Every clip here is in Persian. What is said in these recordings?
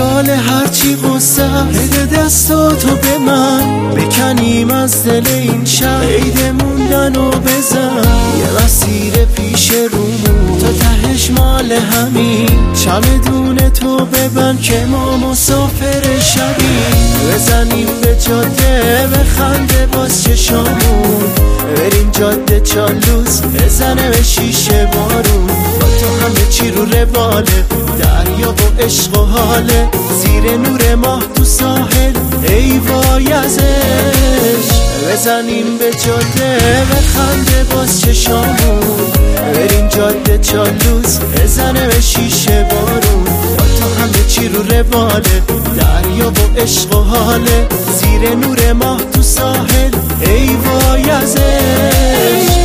خیال هرچی غصه بده دستاتو به من، بکنیم از دل این شب عید موندن و بزن. یه مسیر پیش رومون تا تهش مال همین، چمدون تو ببند که ما مسافر شبیم. بزنیم به جاده بخنده باز چشامون، بریم جاده چالوس بزنه به شیشه بارون. با تو همه چی رو رواله، دریا و عشق و حاله، زیر نور ماه تو ساحل ای وای ازش. بزنیم به جاده بخنده باز چشامون، بریم جاده چالوس بزنه به شیشه بارون. با تو همه چی رو رواله، دریا و عشق و حاله، زیر نور ماه تو ساحل ای وای ازش.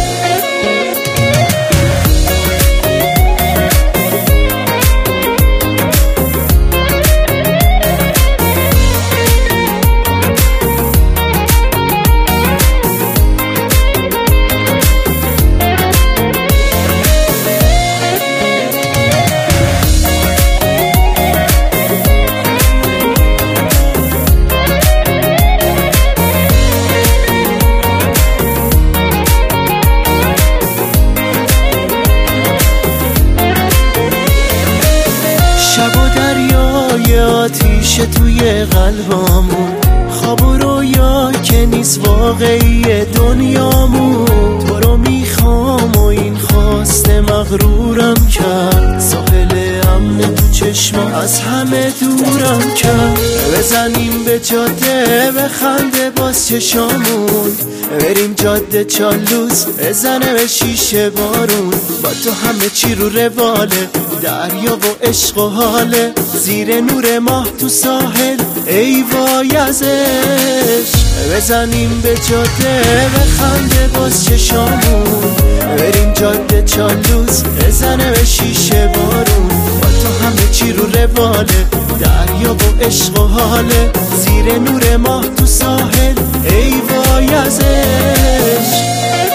آتیشه توی قلبامون، خواب و رویا که نیست واقعی دنیامون. تو رو میخوام و این خواست مغرورم کرد، ساحل امن تو چشمم از همه دورم کرد. بزنیم به جاده بخنده باز چشامون، بریم جاده چالوس بزنه به شیشه بارون. با تو همه چی رو رواله، دریا و عشق و حاله، زیر نور ماه تو ساحل ای وای ازش. بزنیم به جاده بخنده باز چشامون، بریم جاده چالوس بزنه به شیشه بارون. با تو همه چی رو رواله، دریا و عشق و حاله، زیر نور ماه تو ساحل ای وای ازش.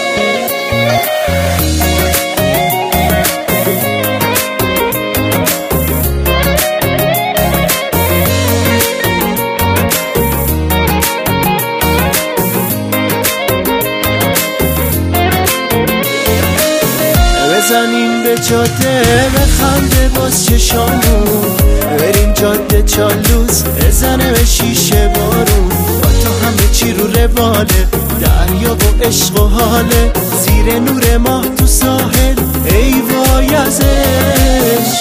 بزنیم به جاده بخنده باز چشامون، بریم جاده چالوس بزنه به شیشه بارون. با تو همه چی رو رواله، دریا و عشق و حاله، زیر نور ماه تو ساحل ای وای ازش.